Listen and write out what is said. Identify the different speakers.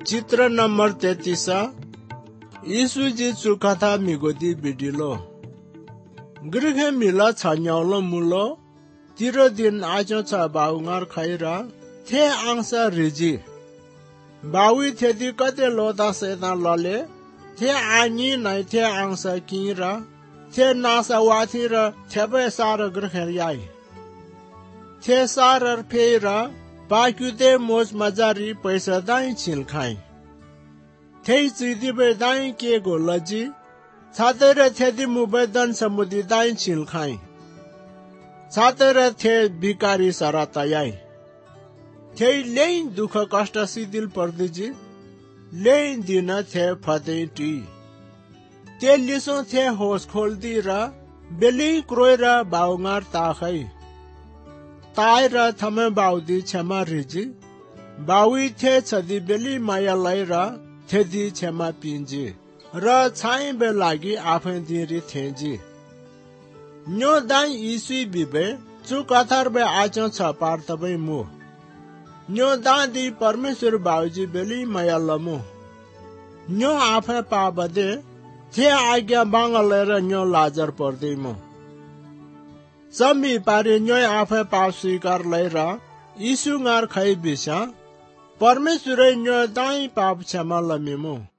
Speaker 1: चित्र नंबर 33 यीशु जी चुकाथा मिगोदी बिडिलो गृह मिला छन्याउलो मुलो तिरो दिन आजो छ बाउंगार खैरा थे आंसा रिजी बावी थेदी कते लोदा सेना लले थे आनी नै थे आंसा किरा थे नासा वाथी र थेबे सार गृह याई थे सार फेरा बाक्युते मोज मजारी पैसा दाई छिल खाई थे चिदी बे दाई के गो लजी छाते र थेदी मुबे दन समुदी दाई छिल खाई छाते र थे भिकारी सरा तयाई थे लेन दुख कष्ट सिदिल पर्दिजी लेन दिन थे फते टी ते लिसो थे होस खोल्दी र बेली क्रोय र बाउंगार ताखै ताई र थमे बाउदी क्षमा रिजी बावी थे छदी बेली माया लै र थेदी क्षमा पिन्जी र छाई बे लागि आफै दिरी थेजी न्यो दाई ईसुई बिबे चु कथार बे आचो छ पार तबै मु न्यो दादी परमेश्वर बाउजी बेली माया लमु न्यो आफै पाबदे थे आज्ञा बांगले र न्यो लाजर पर्दै मु समी पारे न्योय आफै पाप स्वीकार लैरा यीशु ngar खै बिसा परमेश्वर न्यो दाई पाप क्षमा लमिमु